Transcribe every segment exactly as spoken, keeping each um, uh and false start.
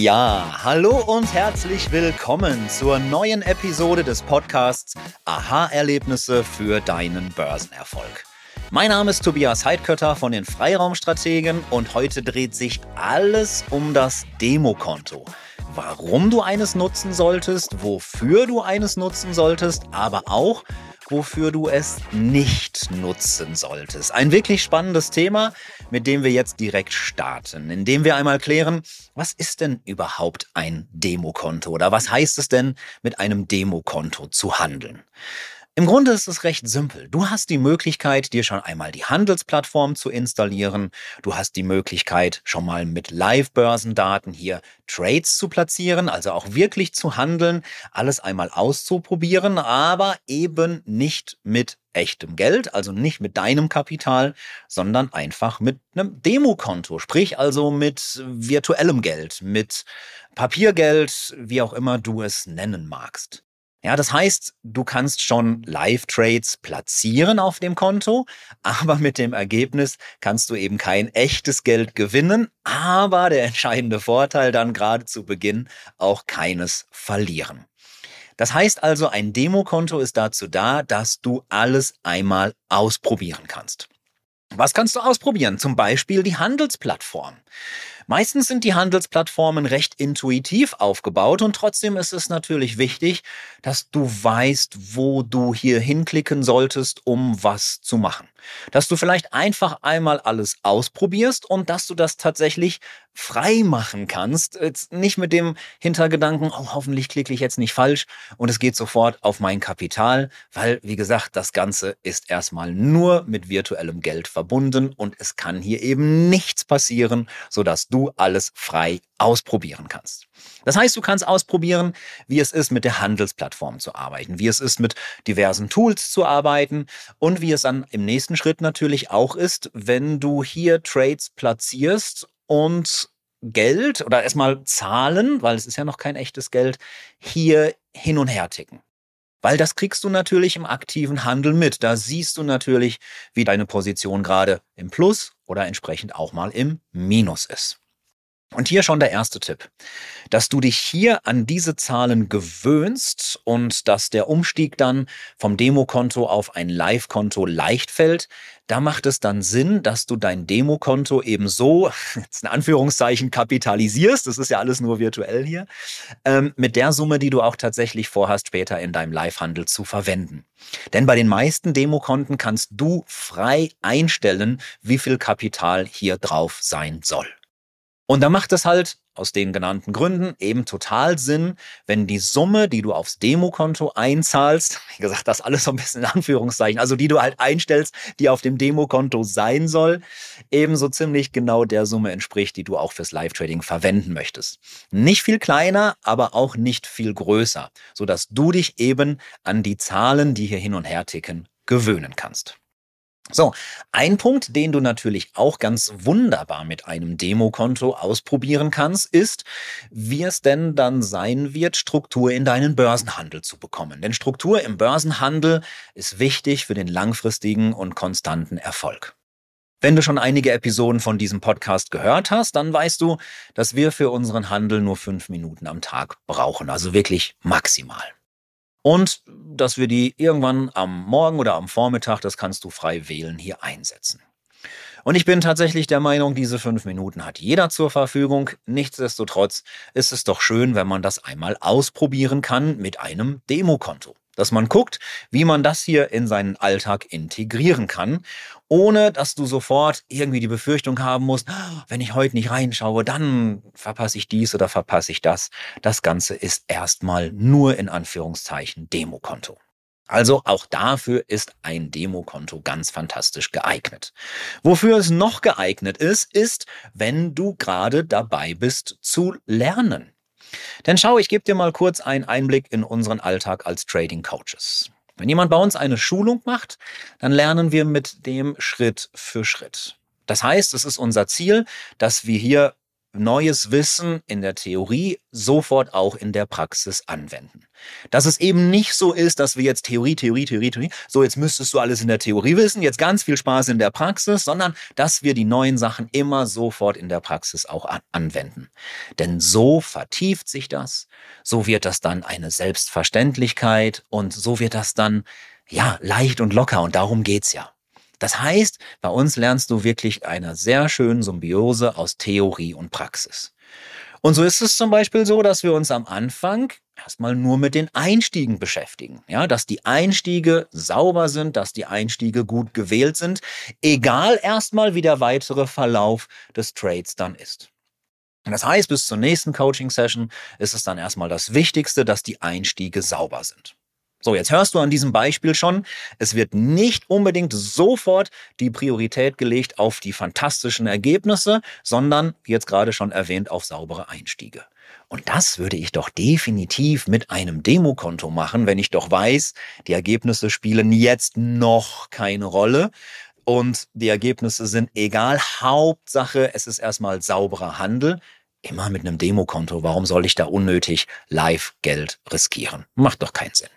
Ja, hallo und herzlich willkommen zur neuen Episode des Podcasts Aha-Erlebnisse für deinen Börsenerfolg. Mein Name ist Tobias Heidkötter von den Freiraumstrategen und heute dreht sich alles um das Demokonto. Warum du eines nutzen solltest, wofür du eines nutzen solltest, aber auch wofür du es nicht nutzen solltest. Ein wirklich spannendes Thema, mit dem wir jetzt direkt starten, indem wir einmal klären, was ist denn überhaupt ein Demokonto oder was heißt es denn, mit einem Demokonto zu handeln? Im Grunde ist es recht simpel. Du hast die Möglichkeit, dir schon einmal die Handelsplattform zu installieren. Du hast die Möglichkeit, schon mal mit Live-Börsendaten hier Trades zu platzieren, also auch wirklich zu handeln, alles einmal auszuprobieren, aber eben nicht mit echtem Geld, also nicht mit deinem Kapital, sondern einfach mit einem Demokonto, sprich also mit virtuellem Geld, mit Papiergeld, wie auch immer du es nennen magst. Ja, das heißt, du kannst schon Live-Trades platzieren auf dem Konto, aber mit dem Ergebnis kannst du eben kein echtes Geld gewinnen, aber der entscheidende Vorteil dann gerade zu Beginn auch keines verlieren. Das heißt also, ein Demokonto ist dazu da, dass du alles einmal ausprobieren kannst. Was kannst du ausprobieren? Zum Beispiel die Handelsplattform. Meistens sind die Handelsplattformen recht intuitiv aufgebaut und trotzdem ist es natürlich wichtig, dass du weißt, wo du hier hinklicken solltest, um was zu machen. Dass du vielleicht einfach einmal alles ausprobierst und dass du das tatsächlich frei machen kannst. Jetzt nicht mit dem Hintergedanken, oh, hoffentlich klicke ich jetzt nicht falsch und es geht sofort auf mein Kapital, weil, wie gesagt, das Ganze ist erstmal nur mit virtuellem Geld verbunden und es kann hier eben nichts passieren, sodass du alles frei ausprobieren kannst. Das heißt, du kannst ausprobieren, wie es ist, mit der Handelsplattform zu arbeiten, wie es ist, mit diversen Tools zu arbeiten und wie es dann im nächsten Schritt natürlich auch ist, wenn du hier Trades platzierst und Geld oder erstmal Zahlen, weil es ist ja noch kein echtes Geld, hier hin und her ticken. Weil das kriegst du natürlich im aktiven Handel mit. Da siehst du natürlich, wie deine Position gerade im Plus oder entsprechend auch mal im Minus ist. Und hier schon der erste Tipp, dass du dich hier an diese Zahlen gewöhnst und dass der Umstieg dann vom Demokonto auf ein Live-Konto leicht fällt. Da macht es dann Sinn, dass du dein Demokonto eben so, jetzt in Anführungszeichen, kapitalisierst, das ist ja alles nur virtuell hier, ähm, mit der Summe, die du auch tatsächlich vorhast, später in deinem Live-Handel zu verwenden. Denn bei den meisten Demokonten kannst du frei einstellen, wie viel Kapital hier drauf sein soll. Und da macht es halt aus den genannten Gründen eben total Sinn, wenn die Summe, die du aufs Demokonto einzahlst, wie gesagt, das alles so ein bisschen in Anführungszeichen, also die du halt einstellst, die auf dem Demokonto sein soll, eben so ziemlich genau der Summe entspricht, die du auch fürs Live-Trading verwenden möchtest. Nicht viel kleiner, aber auch nicht viel größer, sodass du dich eben an die Zahlen, die hier hin und her ticken, gewöhnen kannst. So, ein Punkt, den du natürlich auch ganz wunderbar mit einem Demokonto ausprobieren kannst, ist, wie es denn dann sein wird, Struktur in deinen Börsenhandel zu bekommen. Denn Struktur im Börsenhandel ist wichtig für den langfristigen und konstanten Erfolg. Wenn du schon einige Episoden von diesem Podcast gehört hast, dann weißt du, dass wir für unseren Handel nur fünf Minuten am Tag brauchen, also wirklich maximal. Und dass wir die irgendwann am Morgen oder am Vormittag, das kannst du frei wählen, hier einsetzen. Und ich bin tatsächlich der Meinung, diese fünf Minuten hat jeder zur Verfügung. Nichtsdestotrotz ist es doch schön, wenn man das einmal ausprobieren kann mit einem Demokonto. Dass man guckt, wie man das hier in seinen Alltag integrieren kann, ohne dass du sofort irgendwie die Befürchtung haben musst, wenn ich heute nicht reinschaue, dann verpasse ich dies oder verpasse ich das. Das Ganze ist erstmal nur in Anführungszeichen Demokonto. Also auch dafür ist ein Demokonto ganz fantastisch geeignet. Wofür es noch geeignet ist, ist, wenn du gerade dabei bist zu lernen. Denn schau, ich gebe dir mal kurz einen Einblick in unseren Alltag als Trading Coaches. Wenn jemand bei uns eine Schulung macht, dann lernen wir mit dem Schritt für Schritt. Das heißt, es ist unser Ziel, dass wir hier neues Wissen in der Theorie sofort auch in der Praxis anwenden. Dass es eben nicht so ist, dass wir jetzt Theorie, Theorie, Theorie, Theorie, so jetzt müsstest du alles in der Theorie wissen, jetzt ganz viel Spaß in der Praxis, sondern dass wir die neuen Sachen immer sofort in der Praxis auch an- anwenden. Denn so vertieft sich das, so wird das dann eine Selbstverständlichkeit und so wird das dann, ja, leicht und locker und darum geht's ja. Das heißt, bei uns lernst du wirklich eine sehr schöne Symbiose aus Theorie und Praxis. Und so ist es zum Beispiel so, dass wir uns am Anfang erstmal nur mit den Einstiegen beschäftigen. Ja, dass die Einstiege sauber sind, dass die Einstiege gut gewählt sind, egal erstmal, wie der weitere Verlauf des Trades dann ist. Das heißt, bis zur nächsten Coaching-Session ist es dann erstmal das Wichtigste, dass die Einstiege sauber sind. So, jetzt hörst du an diesem Beispiel schon, es wird nicht unbedingt sofort die Priorität gelegt auf die fantastischen Ergebnisse, sondern, wie jetzt gerade schon erwähnt, auf saubere Einstiege. Und das würde ich doch definitiv mit einem Demokonto machen, wenn ich doch weiß, die Ergebnisse spielen jetzt noch keine Rolle und die Ergebnisse sind egal. Hauptsache, es ist erstmal sauberer Handel. Immer mit einem Demokonto. Warum soll ich da unnötig Live-Geld riskieren? Macht doch keinen Sinn.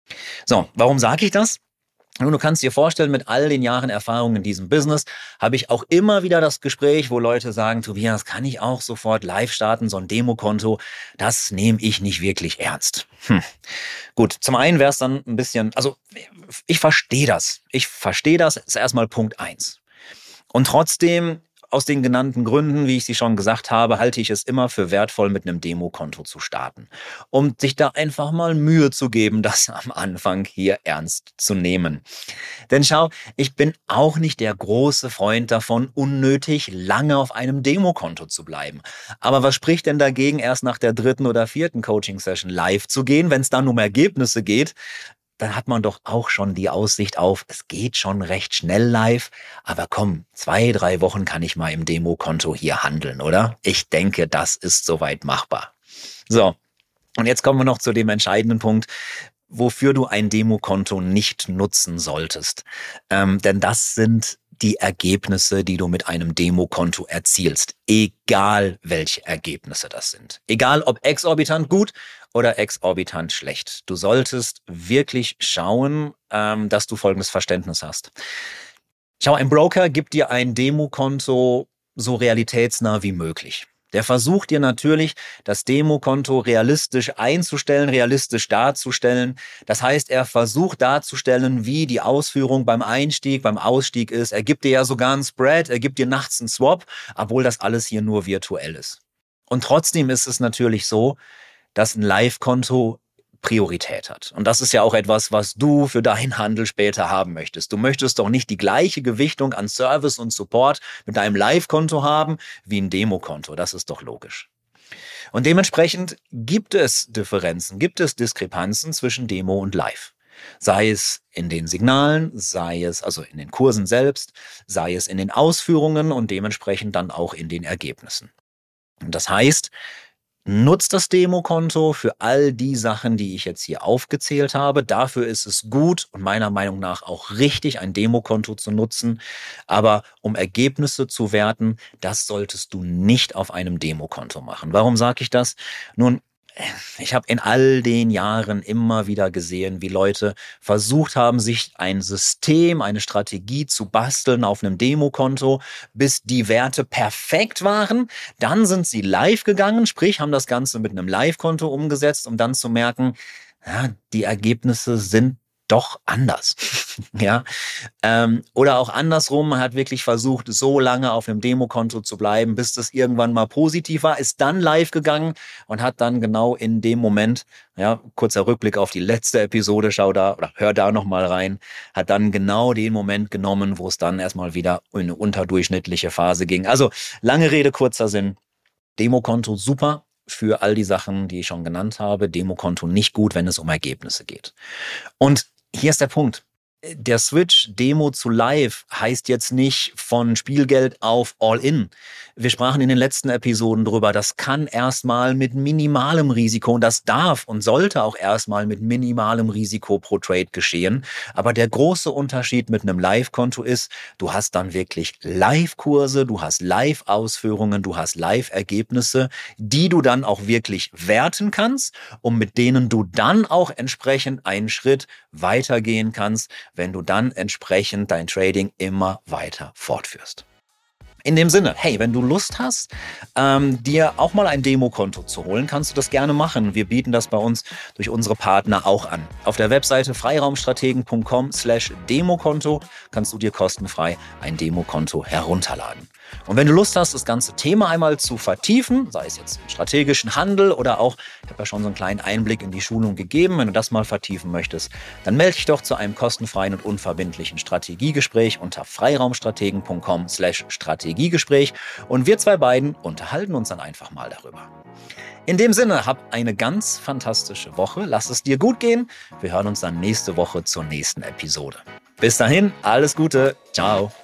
So, warum sage ich das? Nun, du kannst dir vorstellen, mit all den Jahren Erfahrung in diesem Business habe ich auch immer wieder das Gespräch, wo Leute sagen, Tobias, kann ich auch sofort live starten, so ein Demokonto? Das nehme ich nicht wirklich ernst. Hm. Gut, zum einen wäre es dann ein bisschen, also ich verstehe das. Ich verstehe das, ist erstmal Punkt eins. Und trotzdem, aus den genannten Gründen, wie ich sie schon gesagt habe, halte ich es immer für wertvoll, mit einem Demokonto zu starten. Um sich da einfach mal Mühe zu geben, das am Anfang hier ernst zu nehmen. Denn schau, ich bin auch nicht der große Freund davon, unnötig lange auf einem Demokonto zu bleiben. Aber was spricht denn dagegen, erst nach der dritten oder vierten Coaching-Session live zu gehen, wenn es dann um Ergebnisse geht? Dann hat man doch auch schon die Aussicht auf, es geht schon recht schnell live. Aber komm, zwei, drei Wochen kann ich mal im Demokonto hier handeln, oder? Ich denke, das ist soweit machbar. So, und jetzt kommen wir noch zu dem entscheidenden Punkt, wofür du ein Demokonto nicht nutzen solltest. Ähm, denn das sind die Ergebnisse, die du mit einem Demokonto erzielst. Egal, welche Ergebnisse das sind. Egal, ob exorbitant gut oder exorbitant schlecht. Du solltest wirklich schauen, ähm, dass du folgendes Verständnis hast. Schau, ein Broker gibt dir ein Demokonto so realitätsnah wie möglich. Der versucht dir natürlich, das Demokonto realistisch einzustellen, realistisch darzustellen. Das heißt, er versucht darzustellen, wie die Ausführung beim Einstieg, beim Ausstieg ist. Er gibt dir ja sogar einen Spread, er gibt dir nachts einen Swap, obwohl das alles hier nur virtuell ist. Und trotzdem ist es natürlich so, dass ein Live-Konto Priorität hat. Und das ist ja auch etwas, was du für deinen Handel später haben möchtest. Du möchtest doch nicht die gleiche Gewichtung an Service und Support mit deinem Live-Konto haben wie ein Demokonto. Das ist doch logisch. Und dementsprechend gibt es Differenzen, gibt es Diskrepanzen zwischen Demo und Live. Sei es in den Signalen, sei es also in den Kursen selbst, sei es in den Ausführungen und dementsprechend dann auch in den Ergebnissen. Und das heißt, nutzt das Demokonto für all die Sachen, die ich jetzt hier aufgezählt habe. Dafür ist es gut und meiner Meinung nach auch richtig, ein Demokonto zu nutzen. Aber um Ergebnisse zu werten, das solltest du nicht auf einem Demokonto machen. Warum sage ich das? Nun, ich habe in all den Jahren immer wieder gesehen, wie Leute versucht haben, sich ein System, eine Strategie zu basteln auf einem Demokonto, bis die Werte perfekt waren. Dann sind sie live gegangen, sprich haben das Ganze mit einem Live-Konto umgesetzt, um dann zu merken, ja, die Ergebnisse sind doch anders. Ja, ähm, oder auch andersrum, man hat wirklich versucht, so lange auf einem Demokonto zu bleiben, bis das irgendwann mal positiv war, ist dann live gegangen und hat dann genau in dem Moment, ja, kurzer Rückblick auf die letzte Episode, schau da oder hör da nochmal rein, hat dann genau den Moment genommen, wo es dann erstmal wieder in eine unterdurchschnittliche Phase ging. Also lange Rede, kurzer Sinn. Demokonto super für all die Sachen, die ich schon genannt habe. Demokonto nicht gut, wenn es um Ergebnisse geht. Und hier ist der Punkt. Der Switch Demo zu Live heißt jetzt nicht von Spielgeld auf All-In. Wir sprachen in den letzten Episoden drüber, das kann erstmal mit minimalem Risiko und das darf und sollte auch erstmal mit minimalem Risiko pro Trade geschehen. Aber der große Unterschied mit einem Live-Konto ist, du hast dann wirklich Live-Kurse, du hast Live-Ausführungen, du hast Live-Ergebnisse, die du dann auch wirklich werten kannst und mit denen du dann auch entsprechend einen Schritt weitergehen kannst, wenn du dann entsprechend dein Trading immer weiter fortführst. In dem Sinne, hey, wenn du Lust hast, ähm, dir auch mal ein Demokonto zu holen, kannst du das gerne machen. Wir bieten das bei uns durch unsere Partner auch an. Auf der Webseite freiraumstrategen punkt com slash Demokonto kannst du dir kostenfrei ein Demokonto herunterladen. Und wenn du Lust hast, das ganze Thema einmal zu vertiefen, sei es jetzt im strategischen Handel oder auch, ich habe ja schon so einen kleinen Einblick in die Schulung gegeben, wenn du das mal vertiefen möchtest, dann melde dich doch zu einem kostenfreien und unverbindlichen Strategiegespräch unter freiraumstrategen punkt com slash Strategiegespräch und wir zwei beiden unterhalten uns dann einfach mal darüber. In dem Sinne, hab eine ganz fantastische Woche, lass es dir gut gehen. Wir hören uns dann nächste Woche zur nächsten Episode. Bis dahin, alles Gute, ciao.